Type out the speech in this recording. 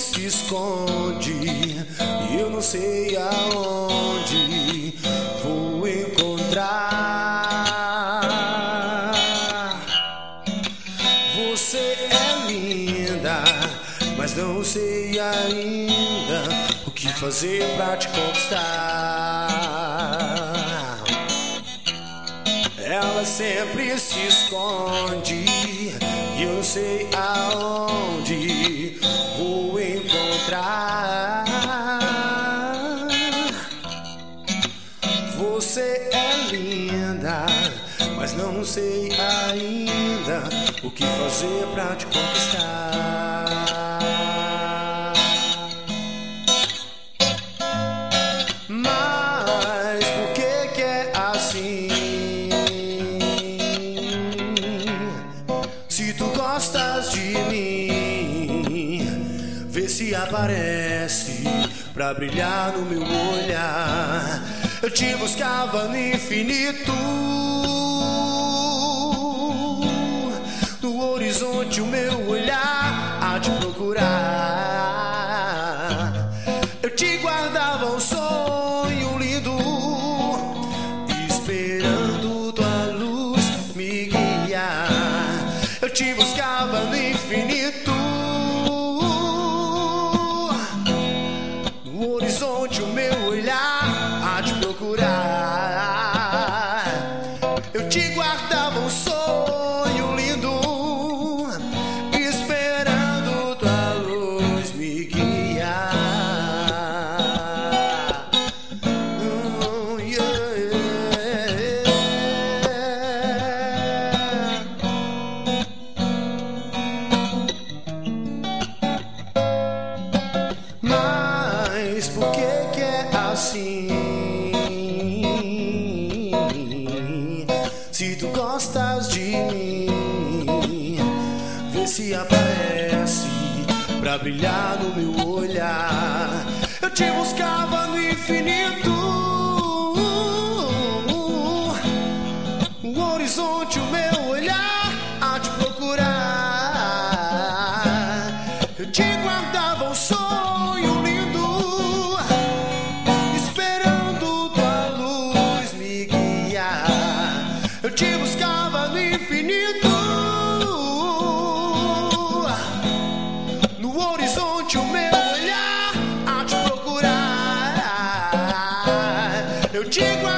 se esconde e eu não sei aonde vou encontrar. Você é linda, mas não sei ainda o que fazer pra te conquistar. Ela sempre se esconde e eu não sei aonde vou encontrar. Você é linda, mas não sei ainda o que fazer pra te conquistar. Mas por que é assim? Se tu gostas de mim, vê se aparece pra brilhar no meu olhar. Eu te buscava no infinito, no horizonte o meu olhar há de procurar. Eu te guardava um sonho lindo, esperando tua luz me guiar. Eu te buscava no infinito, no horizonte o meu olhar há de procurar. Eu te guardava um sonho lindo, esperando tua luz me guiar. Mas por que é assim? Se tu gostas de mim, vê se aparece pra brilhar no meu olhar. Eu te buscava no infinito, o horizonte o meu olhar há de procurar. Eu te guardava um sonho lindo, esperando tua luz me guiar. Eu te buscava no infinito, no horizonte o meu olhar há de procurar. Eu te guardava